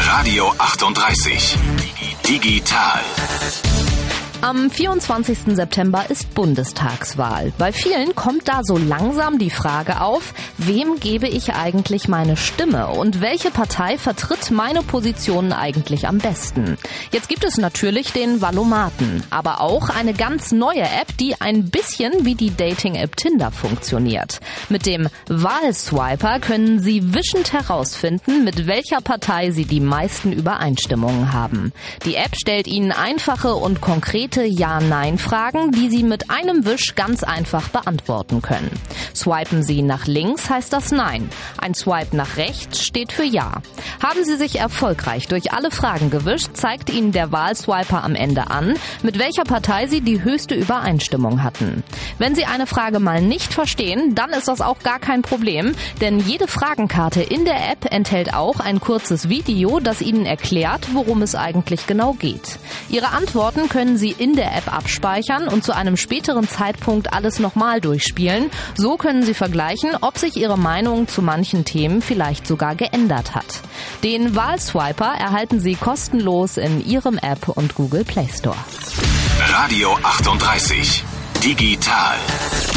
Radio 38. Digital. Am 24. September ist Bundestagswahl. Bei vielen kommt da so langsam die Frage auf, wem gebe ich eigentlich meine Stimme und welche Partei vertritt meine Positionen eigentlich am besten? Jetzt gibt es natürlich den Valomaten, aber auch eine ganz neue App, die ein bisschen wie die Dating-App Tinder funktioniert. Mit dem Wahlswiper können Sie wischend herausfinden, mit welcher Partei Sie die meisten Übereinstimmungen haben. Die App stellt Ihnen einfache und konkrete Ja-Nein-Fragen, die Sie mit einem Wisch ganz einfach beantworten können. Swipen Sie nach links, heißt das Nein. Ein Swipe nach rechts steht für Ja. Haben Sie sich erfolgreich durch alle Fragen gewischt, zeigt Ihnen der Wahlswiper am Ende an, mit welcher Partei Sie die höchste Übereinstimmung hatten. Wenn Sie eine Frage mal nicht verstehen, dann ist das auch gar kein Problem, denn jede Fragenkarte in der App enthält auch ein kurzes Video, das Ihnen erklärt, worum es eigentlich genau geht. Ihre Antworten können Sie in der App abspeichern und zu einem späteren Zeitpunkt alles nochmal durchspielen. So können Sie vergleichen, ob sich Ihre Meinung zu manchen Themen vielleicht sogar geändert hat. Den Wahlswiper erhalten Sie kostenlos in Ihrem App und Google Play Store. Radio 38. Digital.